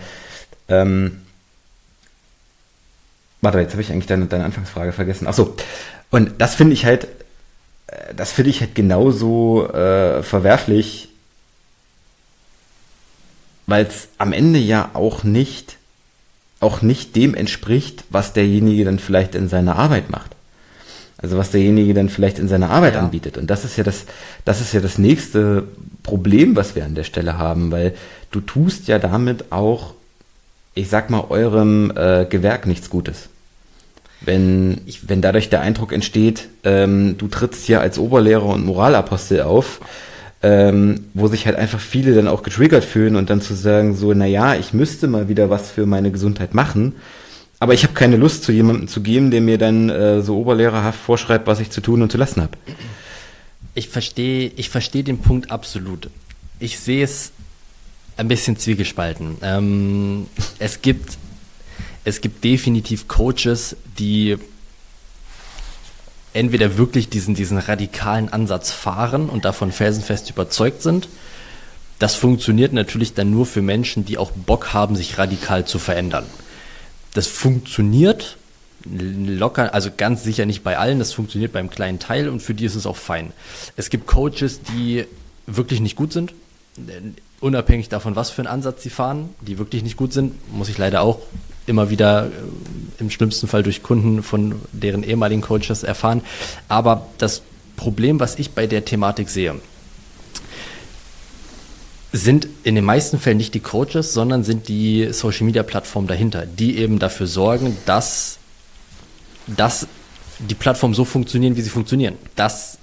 S2: warte, jetzt habe ich eigentlich deine Anfangsfrage vergessen. Ach so, und das finde ich halt genauso verwerflich weil es am Ende ja auch nicht dem entspricht, was derjenige dann vielleicht in seiner Arbeit macht. Also was derjenige dann vielleicht in seiner Arbeit anbietet. Und das ist ja das nächste Problem, was wir an der Stelle haben, weil du tust ja damit auch, ich sag mal, eurem Gewerk nichts Gutes. Wenn dadurch der Eindruck entsteht, du trittst hier als Oberlehrer und Moralapostel auf, wo sich halt einfach viele dann auch getriggert fühlen und dann zu sagen so, naja, ich müsste mal wieder was für meine Gesundheit machen, aber ich habe keine Lust, zu jemandem zu gehen, der mir dann so oberlehrerhaft vorschreibt, was ich zu tun und zu lassen habe.
S1: Ich verstehe den Punkt absolut. Ich sehe es ein bisschen zwiegespalten. Es gibt definitiv Coaches, die entweder wirklich diesen radikalen Ansatz fahren und davon felsenfest überzeugt sind. Das funktioniert natürlich dann nur für Menschen, die auch Bock haben, sich radikal zu verändern. Das funktioniert locker, also ganz sicher nicht bei allen, das funktioniert beim kleinen Teil und für die ist es auch fein. Es gibt Coaches, die wirklich nicht gut sind, unabhängig davon, was für einen Ansatz sie fahren, die wirklich nicht gut sind, muss ich leider auch immer wieder im schlimmsten Fall durch Kunden von deren ehemaligen Coaches erfahren. Aber das Problem, was ich bei der Thematik sehe, sind in den meisten Fällen nicht die Coaches, sondern sind die Social-Media-Plattformen dahinter, die eben dafür sorgen, dass die Plattformen so funktionieren, wie sie funktionieren. Dass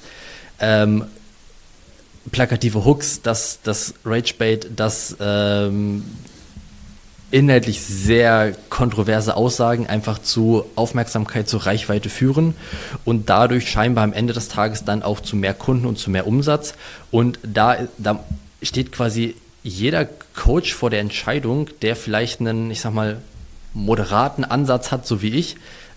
S1: plakative Hooks, das Ragebait, das inhaltlich sehr kontroverse Aussagen einfach zu Aufmerksamkeit, zu Reichweite führen und dadurch scheinbar am Ende des Tages dann auch zu mehr Kunden und zu mehr Umsatz. Und da steht quasi jeder Coach vor der Entscheidung, der vielleicht einen, ich sag mal, moderaten Ansatz hat, so wie ich,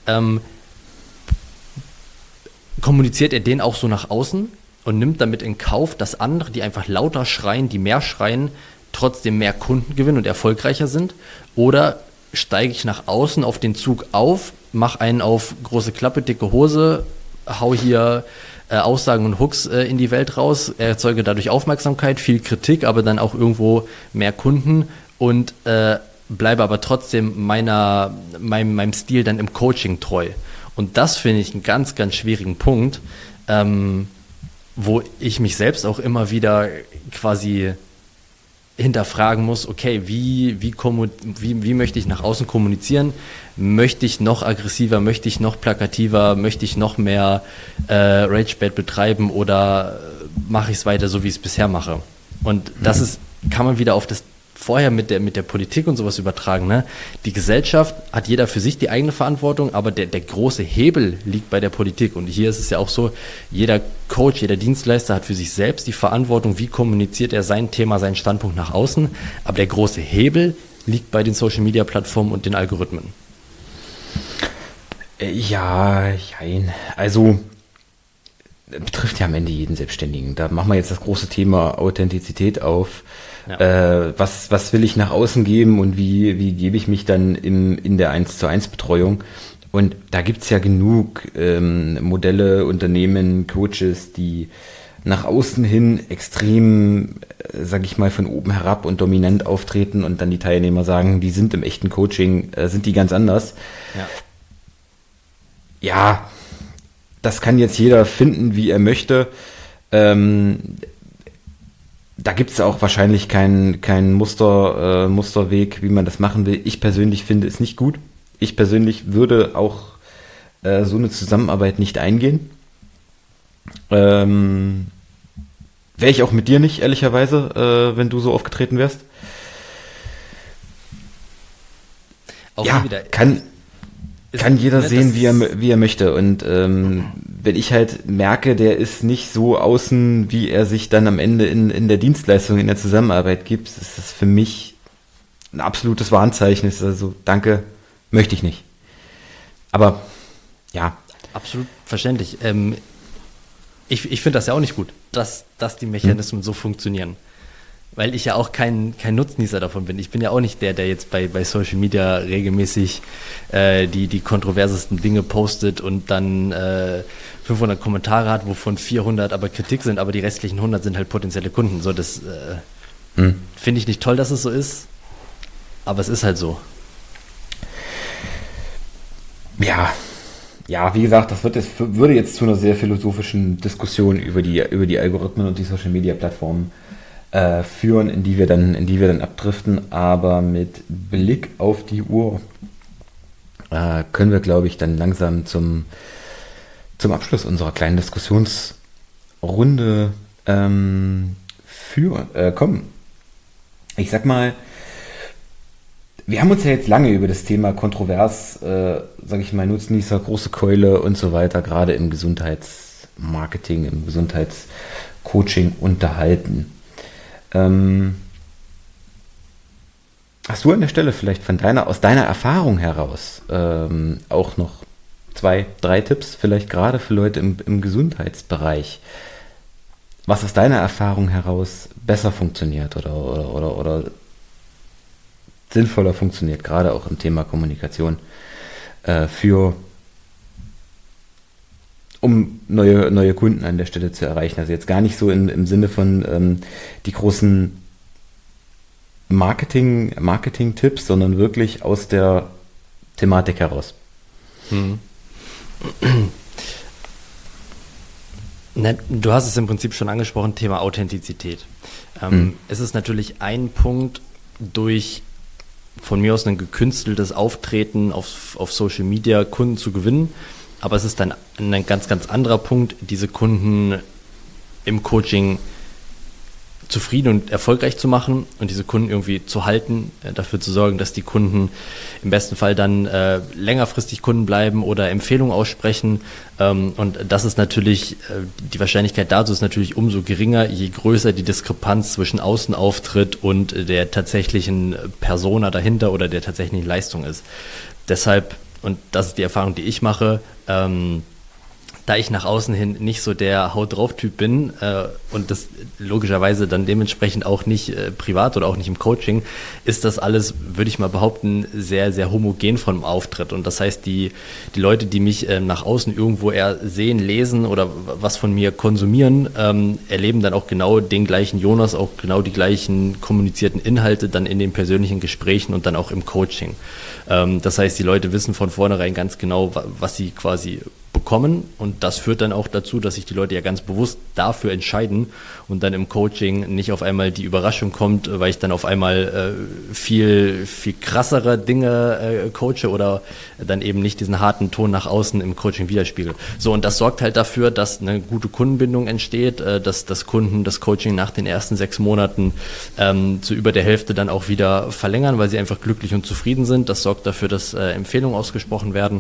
S1: kommuniziert er den auch so nach außen und nimmt damit in Kauf, dass andere, die einfach lauter schreien, die mehr schreien, trotzdem mehr Kunden gewinnen und erfolgreicher sind? Oder steige ich nach außen auf den Zug auf, mache einen auf große Klappe, dicke Hose, hau hier Aussagen und Hooks in die Welt raus, erzeuge dadurch Aufmerksamkeit, viel Kritik, aber dann auch irgendwo mehr Kunden und bleibe aber trotzdem meinem Stil dann im Coaching treu. Und das finde ich einen ganz, ganz schwierigen Punkt, wo ich mich selbst auch immer wieder quasi hinterfragen muss, okay, wie möchte ich nach außen kommunizieren? Möchte ich noch aggressiver, möchte ich noch plakativer, möchte ich noch mehr Ragebait betreiben oder mache ich es weiter so, wie ich es bisher mache? Und das kann man wieder auf das vorher mit der Politik und sowas übertragen. Ne? Die Gesellschaft hat jeder für sich die eigene Verantwortung, aber der große Hebel liegt bei der Politik. Und hier ist es ja auch so, jeder Coach, jeder Dienstleister hat für sich selbst die Verantwortung, wie kommuniziert er sein Thema, seinen Standpunkt nach außen. Aber der große Hebel liegt bei den Social-Media-Plattformen und den Algorithmen.
S2: Ja, also betrifft ja am Ende jeden Selbstständigen. Da machen wir jetzt das große Thema Authentizität auf. Ja. Was will ich nach außen geben und wie gebe ich mich dann in der 1:1 Betreuung? Und da gibt's ja genug Modelle, Unternehmen, Coaches, die nach außen hin extrem, sag ich mal, von oben herab und dominant auftreten und dann die Teilnehmer sagen, die sind im echten Coaching, sind die ganz anders. Ja, das kann jetzt jeder finden, wie er möchte. Da gibt es auch wahrscheinlich keinen Musterweg, wie man das machen will. Ich persönlich finde es nicht gut. Ich persönlich würde auch so eine Zusammenarbeit nicht eingehen. Wäre ich auch mit dir nicht, ehrlicherweise, wenn du so aufgetreten wärst. Auch ja, wieder, kann jeder sehen, wie er möchte. Und wenn ich halt merke, der ist nicht so außen, wie er sich dann am Ende in der Dienstleistung, in der Zusammenarbeit gibt, ist das für mich ein absolutes Warnzeichen. Ist also, danke, möchte ich nicht. Aber, ja.
S1: Absolut verständlich. Ich finde das ja auch nicht gut, dass die Mechanismen so funktionieren. Weil ich ja auch kein Nutznießer davon bin. Ich bin ja auch nicht der jetzt bei Social Media regelmäßig die kontroversesten Dinge postet und dann 500 Kommentare hat, wovon 400 aber Kritik sind, aber die restlichen 100 sind halt potenzielle Kunden. So, das Finde ich nicht toll, dass es so ist, aber es ist halt so.
S2: Ja, wie gesagt, das würde jetzt zu einer sehr philosophischen Diskussion über die Algorithmen und die Social Media Plattformen führen, in die wir dann abdriften. Aber mit Blick auf die Uhr können wir, glaube ich, dann langsam zum Abschluss unserer kleinen Diskussionsrunde kommen. Ich sag mal, wir haben uns ja jetzt lange über das Thema kontrovers, sage ich mal, Nutznießer, große Keule und so weiter, gerade im Gesundheitsmarketing, im Gesundheitscoaching unterhalten. Hast du an der Stelle vielleicht aus deiner Erfahrung heraus auch noch 2, 3 Tipps, vielleicht gerade für Leute im Gesundheitsbereich, was aus deiner Erfahrung heraus besser funktioniert oder sinnvoller funktioniert, gerade auch im Thema Kommunikation, um neue Kunden an der Stelle zu erreichen? Also jetzt gar nicht so im Sinne von die großen Marketing-Tipps, sondern wirklich aus der Thematik heraus.
S1: Du hast es im Prinzip schon angesprochen, Thema Authentizität. Es ist natürlich ein Punkt, durch von mir aus ein gekünsteltes Auftreten auf Social Media Kunden zu gewinnen, aber es ist dann ein ganz, ganz anderer Punkt, diese Kunden im Coaching zufrieden und erfolgreich zu machen und diese Kunden irgendwie zu halten, dafür zu sorgen, dass die Kunden im besten Fall dann längerfristig Kunden bleiben oder Empfehlungen aussprechen. Und das ist natürlich, die Wahrscheinlichkeit dazu ist natürlich umso geringer, je größer die Diskrepanz zwischen Außenauftritt und der tatsächlichen Persona dahinter oder der tatsächlichen Leistung ist. Deshalb, und das ist die Erfahrung, die ich mache, da ich nach außen hin nicht so der Haut-drauf-Typ bin und das logischerweise dann dementsprechend auch nicht privat oder auch nicht im Coaching, ist das alles, würde ich mal behaupten, sehr, sehr homogen vom Auftritt. Und das heißt, die Leute, die mich nach außen irgendwo eher sehen, lesen oder was von mir konsumieren, erleben dann auch genau den gleichen Jonas, auch genau die gleichen kommunizierten Inhalte dann in den persönlichen Gesprächen und dann auch im Coaching. Das heißt, die Leute wissen von vornherein ganz genau, was sie quasi bekommen, und das führt dann auch dazu, dass sich die Leute ja ganz bewusst dafür entscheiden und dann im Coaching nicht auf einmal die Überraschung kommt, weil ich dann auf einmal viel, viel krassere Dinge coache oder dann eben nicht diesen harten Ton nach außen im Coaching widerspiegel. So, und das sorgt halt dafür, dass eine gute Kundenbindung entsteht, dass Kunden das Coaching nach den ersten 6 Monaten zu über der Hälfte dann auch wieder verlängern, weil sie einfach glücklich und zufrieden sind. Das sorgt dafür, dass Empfehlungen ausgesprochen werden.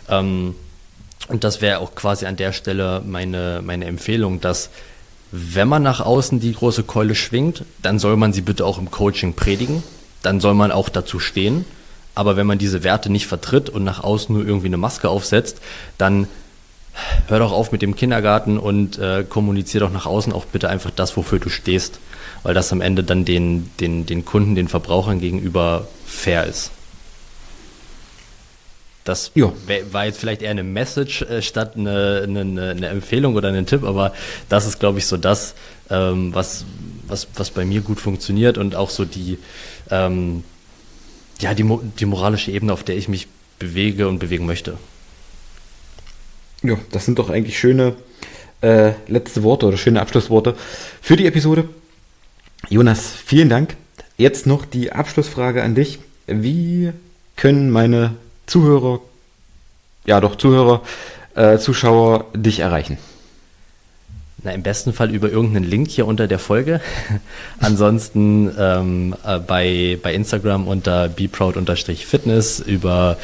S1: Und das wäre auch quasi an der Stelle meine Empfehlung, dass wenn man nach außen die große Keule schwingt, dann soll man sie bitte auch im Coaching predigen, dann soll man auch dazu stehen. Aber wenn man diese Werte nicht vertritt und nach außen nur irgendwie eine Maske aufsetzt, dann hör doch auf mit dem Kindergarten und kommunizier doch nach außen auch bitte einfach das, wofür du stehst, weil das am Ende dann den Kunden, den Verbrauchern gegenüber fair ist. Das war jetzt vielleicht eher eine Message statt eine Empfehlung oder einen Tipp, aber das ist, glaube ich, so das, was bei mir gut funktioniert und auch so die moralische Ebene, auf der ich mich bewege und bewegen möchte.
S2: Ja, das sind doch eigentlich schöne letzte Worte oder schöne Abschlussworte für die Episode. Jonas, vielen Dank. Jetzt noch die Abschlussfrage an dich. Wie können meine Zuschauer, Zuschauer dich erreichen?
S1: Na, im besten Fall über irgendeinen Link hier unter der Folge. Ansonsten bei Instagram unter beproud_fitness, über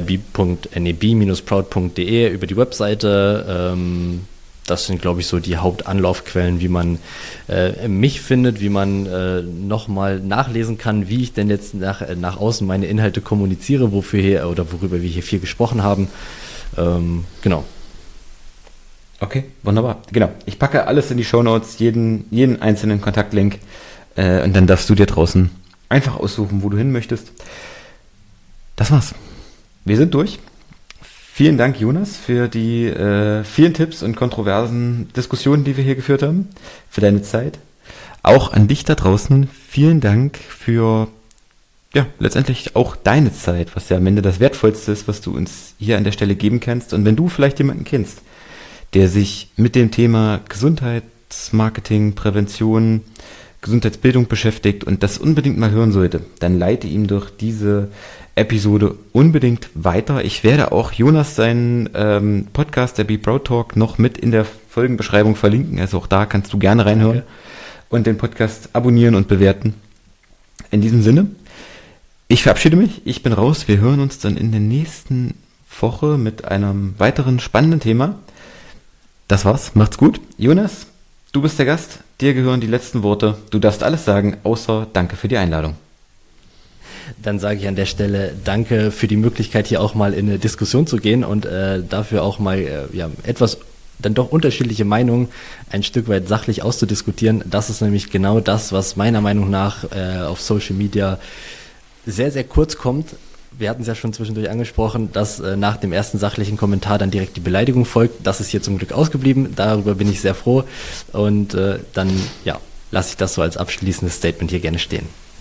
S1: b-proud.de, über die Webseite. Das sind, glaube ich, so die Hauptanlaufquellen, wie man mich findet, wie man nochmal nachlesen kann, wie ich denn jetzt nach außen meine Inhalte kommuniziere, worüber wir hier viel gesprochen haben. Genau.
S2: Okay, wunderbar. Genau. Ich packe alles in die Shownotes, jeden einzelnen Kontaktlink, und dann darfst du dir draußen einfach aussuchen, wo du hin möchtest. Das war's. Wir sind durch. Vielen Dank, Jonas, für die vielen Tipps und kontroversen Diskussionen, die wir hier geführt haben, für deine Zeit. Auch an dich da draußen, vielen Dank für letztendlich auch deine Zeit, was ja am Ende das Wertvollste ist, was du uns hier an der Stelle geben kannst. Und wenn du vielleicht jemanden kennst, der sich mit dem Thema Gesundheitsmarketing, Prävention, Gesundheitsbildung beschäftigt und das unbedingt mal hören sollte, dann leite ihm durch diese Episode unbedingt weiter. Ich werde auch Jonas seinen Podcast, der Be Proud Talk, noch mit in der Folgenbeschreibung verlinken. Also auch da kannst du gerne reinhören und den Podcast abonnieren und bewerten. In diesem Sinne, ich verabschiede mich, ich bin raus. Wir hören uns dann in der nächsten Woche mit einem weiteren spannenden Thema. Das war's, macht's gut. Jonas, du bist der Gast, dir gehören die letzten Worte. Du darfst alles sagen, außer danke für die Einladung.
S1: Dann sage ich an der Stelle danke für die Möglichkeit, hier auch mal in eine Diskussion zu gehen und dafür auch mal etwas dann doch unterschiedliche Meinungen ein Stück weit sachlich auszudiskutieren. Das ist nämlich genau das, was meiner Meinung nach auf Social Media sehr, sehr kurz kommt. Wir hatten es ja schon zwischendurch angesprochen, dass nach dem ersten sachlichen Kommentar dann direkt die Beleidigung folgt. Das ist hier zum Glück ausgeblieben. Darüber bin ich sehr froh. Und dann lasse ich das so als abschließendes Statement hier gerne stehen.